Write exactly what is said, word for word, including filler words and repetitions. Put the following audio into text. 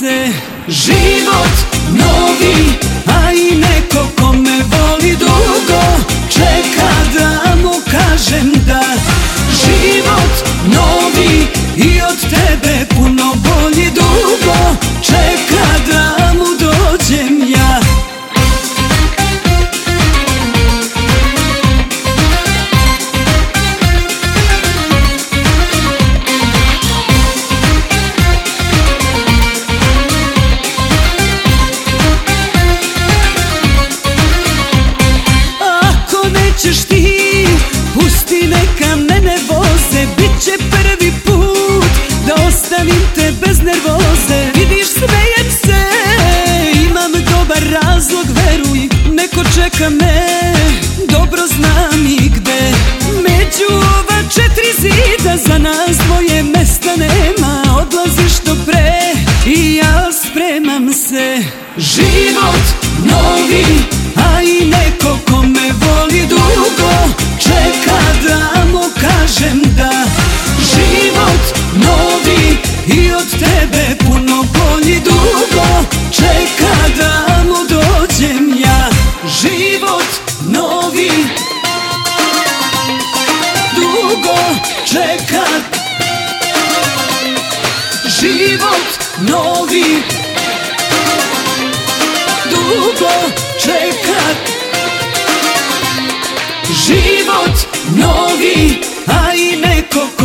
se život novi, a i neko ko me voli dugo čeka da mu kažem da. Život novi i od tebe puno bolji, dugo čeka da mu dođem ja. Ćeš ti, pusti neka mene voze, bit će prvi put da ostavim te bez nervoze. Vidiš, smejem se, imam dobar razlog, veruj, neko čeka me, dobro znam i gde. Među ova četiri zida za nas dvoje mesta nema, odlaziš do pre i ja spremam se. Život novi, a i neko ko me voli dugo čeka da mu kažem da. Život novi i od tebe puno bolji, dugo čeka da mu dođem ja. Život novi dugo čeka. Život novi dugo čeka. Život novi, a i neko